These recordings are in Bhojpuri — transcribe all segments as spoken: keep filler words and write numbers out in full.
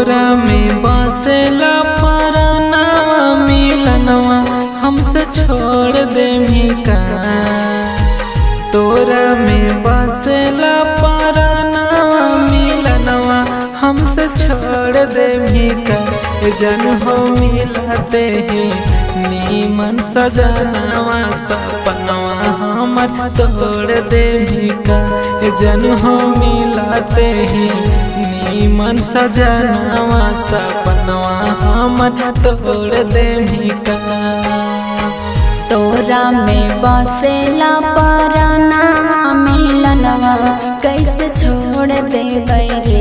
तोरा में बसेला परनावा मिलनवा हमसे छोड़ दे का। तोरा में बसेला परनावा मिलनवा हमसे छोड़ दे का। जन हो मिलते हैं नीमन सजनवा सपनवा हमर तोड़ दे का। जन हो मिलते हैं नीमन सजनवा सपनवा हमर तोड़ दे का। तोरा में बसेला परनावा मिलनवा कैसे छोड़ देबै रे।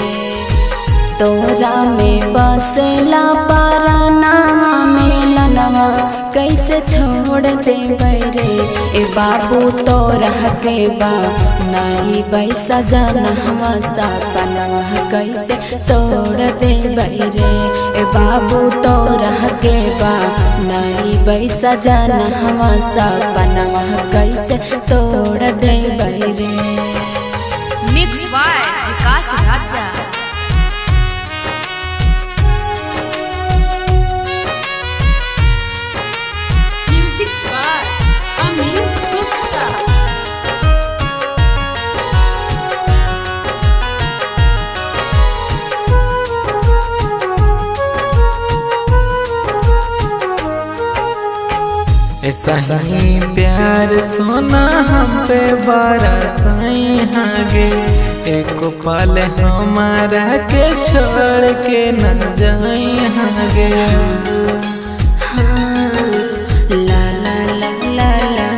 तोरा में बसेला परनावा मिलनवा कैसे छोड़ देबै रे। ए बाबू तोरा के बा नहीं बैसा जनवा सपनवा कैसे तोड़ देबै रे। ए बाबू तोरा के बा नहीं बैसा जनवा सपनवा कैसे तोड़ देबै रे। Mix by Vikas Raja. ऐसा ही प्यार सोना हम पे बड़ा सही हागे। एक पल हमारा के छोड़ के न जाई हागे। ला ला ला ला ला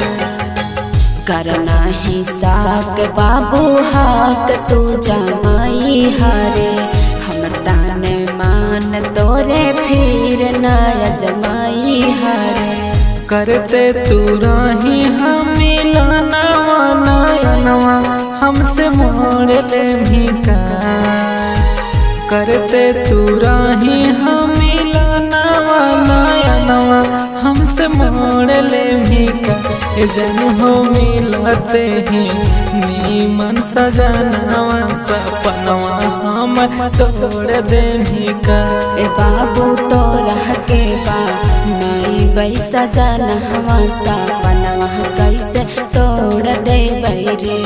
करना ही साक बाबू हाक तू जमाई हरे। हमर ताने मान तोरे फिर नया जमाई हरे। करते तू रही हम मिलनवा नयनवा हमसे मोड़ ले का। करते तू रही हम मिलनवा नयनवा हमसे मोड़ ले का। जन हो मिलते हैं नीमन सजनवा सपनवा हमर तोड़ दे का। ए बाबू तोरा के बा नहीं बैसा जनवा सपनवा कैसे तोड़ देबै रे।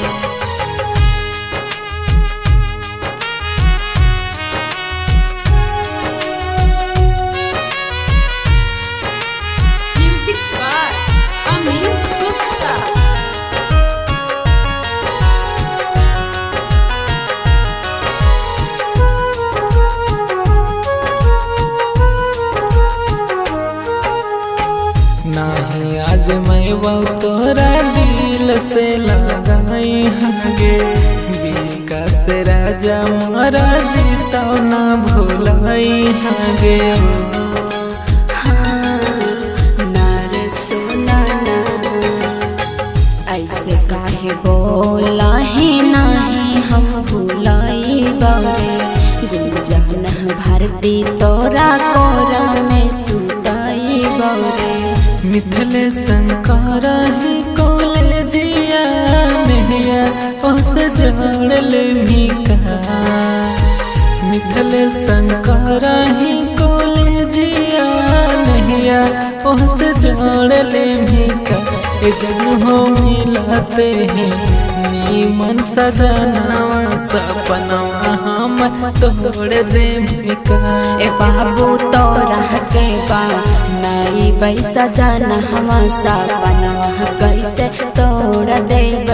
नहीं आज मैं वो तोरा दिल से लगाई हगे। विकास राजा मारा जीता ना भुलाई हगे। ऐसे काहे बोला ही नहीं हम भुलाई बरे। गुंजन भरती तोरा कोरा में सुताई बरे। मिथले शंकर ही कॉलेजिया नहिया उस जोड़ ले का। मिथले शंकर ही कॉलेजिया नहिया उस जोड़ ले का। जन हो मिलते हैं नीमन सजनवा सपनवा हमर तोड़ दे का। ए बाबू तोरा के बा नहीं बैसा जनवा सपनवा कैसे तोड़ देबै